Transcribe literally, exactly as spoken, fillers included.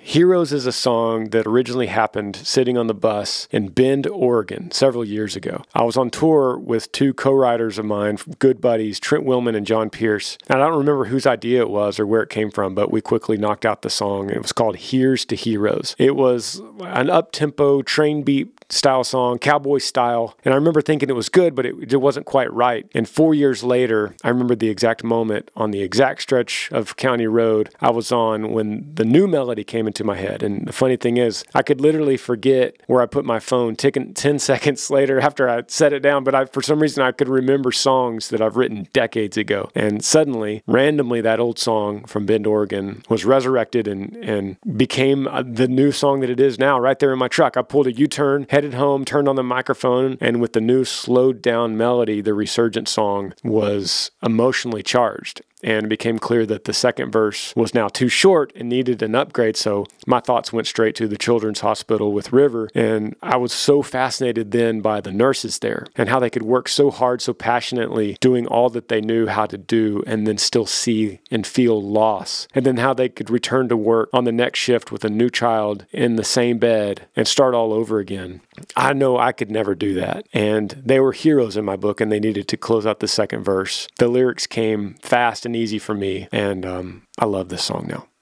Heroes is a song that originally happened sitting on the bus in Bend, Oregon, several years ago. I was on tour with two co-writers of mine, good buddies, Trent Willman and John Pierce. And I don't remember whose idea it was or where it came from, but we quickly knocked out the song. It was called Here's to Heroes. It was an up-tempo, train beat style song, cowboy style. And I remember thinking it was good, but it, it wasn't quite right. And four years later, I remember the exact moment on the exact stretch of County Road I was on when the new melody came into my head. And the funny thing is, I could literally forget where I put my phone ticking ten seconds later after I set it down, but I, for some reason I could remember songs that I've written decades ago. And suddenly, randomly, that old song from Bend, Oregon was resurrected and, and became the new song that it is now right there in my truck. I pulled a U-turn, headed home, turned on the microphone, and with the new slowed down melody, the resurgent song was emotionally charged. And it became clear that the second verse was now too short and needed an upgrade. So my thoughts went straight to the Children's Hospital with River. And I was so fascinated then by the nurses there and how they could work so hard, so passionately, doing all that they knew how to do and then still see and feel loss. And then how they could return to work on the next shift with a new child in the same bed and start all over again. I know I could never do that. And they were heroes in my book, and they needed to close out the second verse. The lyrics came fast and easy for me, and um, I love this song now.